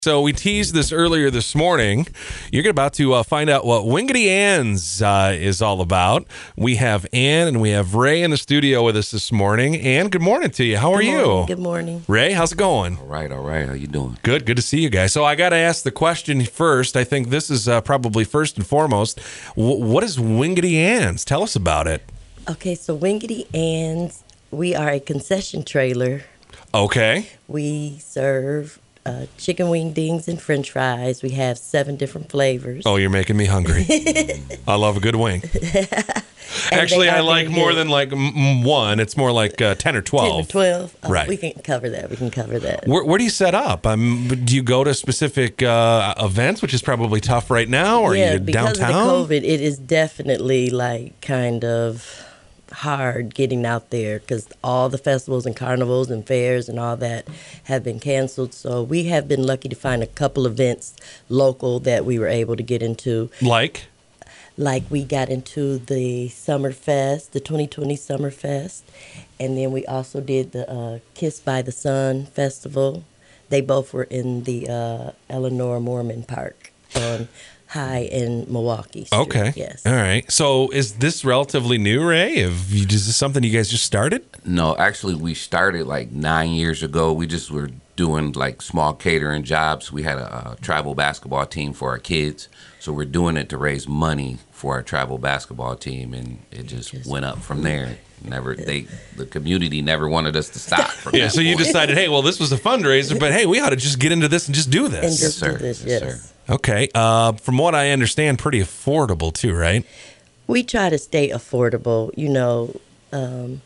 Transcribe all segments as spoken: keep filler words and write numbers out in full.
So we teased this earlier this morning. You're about to uh, find out what Wingity Ann's uh, is all about. We have Ann and we have Ray in the studio with us this morning. Ann, good morning to you. How are Good you? morning. Good morning. Ray, how's it going? All right, all right. How you doing? Good, good to see you guys. So I got to ask the question first. I think this is uh, probably first and foremost. W- what is Wingity Ann's? Tell us about it. Okay, so Wingity Ann's, we are a concession trailer. Okay. We serve uh, chicken wingdings and french fries. We have seven different flavors. Oh, you're making me hungry. I love a good wing. Actually, I like more good. than like m- one. It's more like uh, ten or twelve. ten or twelve. Oh, right. We can cover that. We can cover that. Where, where do you set up? Um, do you go to specific uh, events, which is probably tough right now, or yeah, are you because downtown? of the COVID, it is definitely like kind of hard getting out there because all the festivals and carnivals and fairs and all that have been canceled. So we have been lucky to find a couple events local that we were able to get into. Like? Like we got into the Summer Fest, the twenty twenty Summer Fest, and then we also did the uh, Kiss by the Sun Festival. They both were in the uh, Eleanor Mormon Park on High in Milwaukee Street. Okay. Yes. All right. So is this relatively new, Ray? Have you, is this something you guys just started? No, actually, we started like nine years ago. We just were doing like small catering jobs. We had a, a travel basketball team for our kids. So we're doing it to raise money for our travel basketball team, and it just, just went up from there. Never, they, the community never wanted us to stop. From yeah, that so you point. decided, hey, well, this was a fundraiser, but hey, we ought to just get into this and just do this. And just Yes, sir. do this, Yes, yes. sir. Okay. Uh, from what I understand, pretty affordable too, right? We try to stay affordable. You know, um,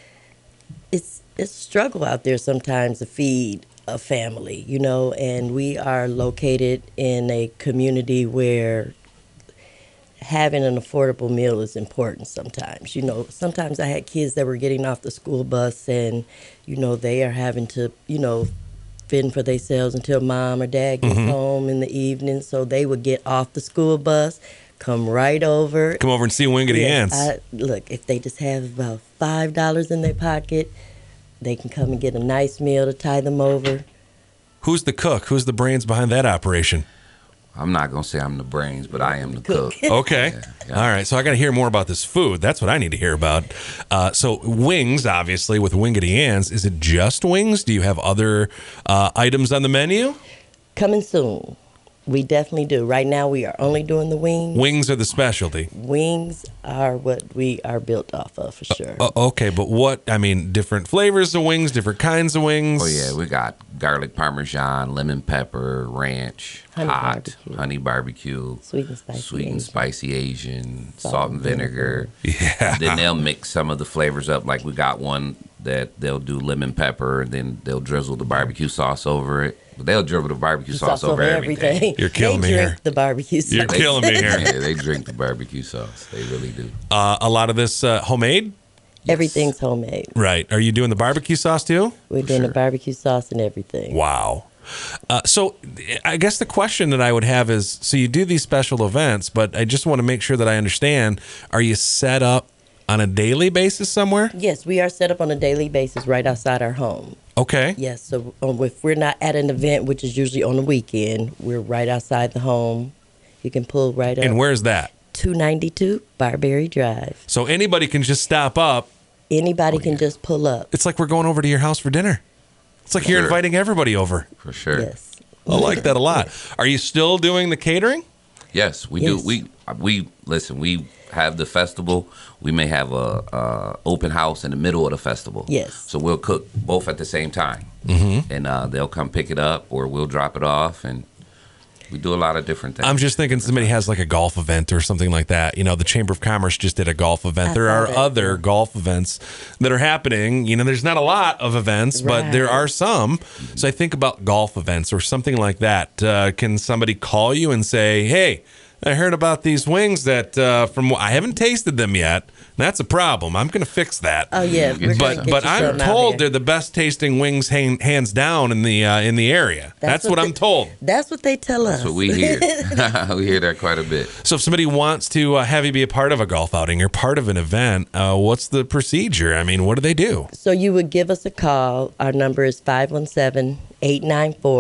it's it's a struggle out there sometimes to feed a family, you know, and we are located in a community where having an affordable meal is important sometimes. You know, sometimes I had kids that were getting off the school bus and, you know, they are having to, you know, fend for themselves until mom or dad gets mm-hmm. home in the evening. So they would get off the school bus, come right over. Come over and see Wingity yes, Ann's. I, look, if they just have about five dollars in their pocket, they can come and get a nice meal to tie them over. Who's the cook? Who's the brains behind that operation? I'm not going to say I'm the brains, but I am the cook. Okay. Yeah, yeah. All right. So I got to hear more about this food. That's what I need to hear about. Uh, so wings, obviously, with Wingity Ann's. Is it just wings? Do you have other uh, items on the menu? Coming soon. We definitely do. Right now, we are only doing the wings. Wings are the specialty. Wings are what we are built off of, for sure. Uh, okay, but what, I mean, different flavors of wings, different kinds of wings? Oh, yeah. We got garlic parmesan, lemon pepper, ranch, honey hot, barbecue. honey barbecue, sweet and spicy sweet and Asian. spicy Asian, salt, Salt and and vinegar. Yeah. Then they'll mix some of the flavors up. Like we got one that they'll do lemon pepper, and then they'll drizzle the barbecue sauce over it. But they'll drizzle the barbecue sauce, sauce over everything. everything. You're killing they me drink here. the barbecue sauce. You're killing me here. Yeah, they drink the barbecue sauce. They really do. Uh, a lot of this uh, homemade? Everything's homemade. Right. Are you doing the barbecue sauce too? We're doing sure. the barbecue sauce and everything. Wow. Uh, so I guess the question that I would have is, so you do these special events, but I just want to make sure that I understand, are you set up on a daily basis somewhere? Yes, we are set up on a daily basis right outside our home. Okay. Yes, so um, if we're not at an event, which is usually on the weekend, we're right outside the home. You can pull right up. And where's that? two ninety-two Barberry Drive. So anybody can just stop up. Anybody can just pull up. It's like we're going over to your house for dinner. It's like you're Sure. inviting everybody over. For sure. Yes. I like that a lot. Are you still doing the catering? Yes, we Yes. do. We we listen. We have the festival. We may have a, a open house in the middle of the festival. Yes. So we'll cook both at the same time, Mm-hmm. and uh, they'll come pick it up, or we'll drop it off, and we do a lot of different things. I'm just thinking somebody has like a golf event or something like that. You know, the Chamber of Commerce just did a golf event. I There saw are that, other yeah. golf events that are happening. You know, there's not a lot of events, but there Right. are some. So I think about golf events or something like that. Uh, can somebody call you and say, hey, I heard about these wings that uh, from I haven't tasted them yet. That's a problem. I'm going to fix that. Oh, yeah. We're gonna But get but you I'm some out told here. they're the best tasting wings han- hands down in the uh, in the area. That's, That's what, what I'm the- told. That's what they tell us. That's what we hear. We hear that quite a bit. So if somebody wants to uh, have you be a part of a golf outing or part of an event, uh, what's the procedure? I mean, what do they do? So you would give us a call. Our number is five one seven, eight nine four,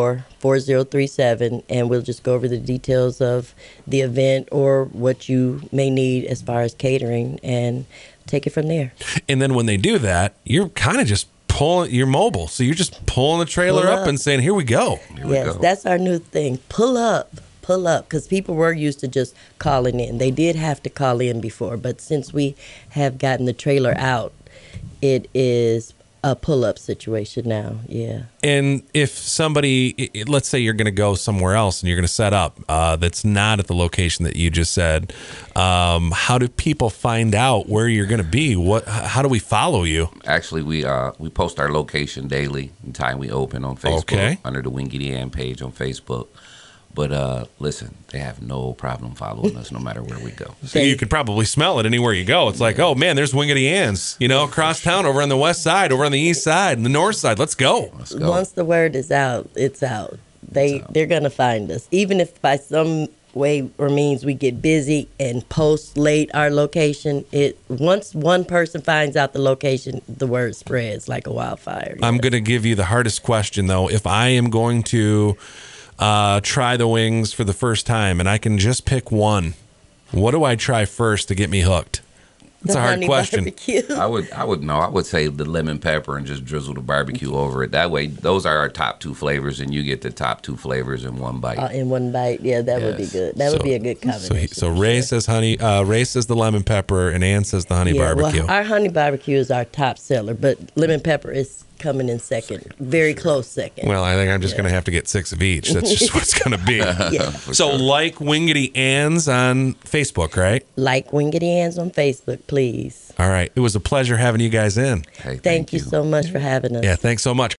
four zero three seven, and we'll just go over the details of the event or what you may need as far as catering and take it from there. And then when they do that, you're kind of just pulling, you're mobile. So you're just pulling the trailer Pull up. up. and saying, here we go. Here we Yes, go. that's our new thing. Pull up. Pull up, because people were used to just calling in. They did have to call in before, but since we have gotten the trailer out, it is a pull-up situation now. Yeah. And if somebody, i- i- let's say you're going to go somewhere else and you're going to set up uh, that's not at the location that you just said, um, how do people find out where you're going to be? What? How do we follow you? Actually, we uh we post our location daily and time we open on Facebook Okay. under the Wingity Ann page on Facebook. But uh, listen, they have no problem following us no matter where we go. So you could probably smell it anywhere you go. It's like, oh man, there's Wingity Ann's, you know, across town, over on the west side, over on the east side, and the north side. Let's go. Let's go. Once the word is out, it's out. They It's out. they're gonna find us, even if by some way or means we get busy and post late our location. It once one person finds out the location, the word spreads like a wildfire. I'm going to give you the hardest question, though. If I am going to uh, try the wings for the first time and I can just pick one, what do I try first to get me hooked? That's The a hard honey question. barbecue. I would, I would know. I would say the lemon pepper and just drizzle the barbecue over it. That way, those are our top two flavors, and you get the top two flavors in one bite. Uh, in one bite, yeah, that would be Yes. good. That So- would be a good So, combination. he, so for Ray sure. says honey. Uh, Ray says the lemon pepper, and Ann says the honey Yeah, barbecue. well, our honey barbecue is our top seller, but lemon pepper is coming in second, very close second. Well, I think I'm just going to have to get six of each. That's just what it's going to be. Yeah. So, like Wingity Ann's on Facebook, right? Like Wingity Ann's on Facebook, please. All right. It was a pleasure having you guys in. Hey, Thank, you so much for having us. Yeah, thanks so much.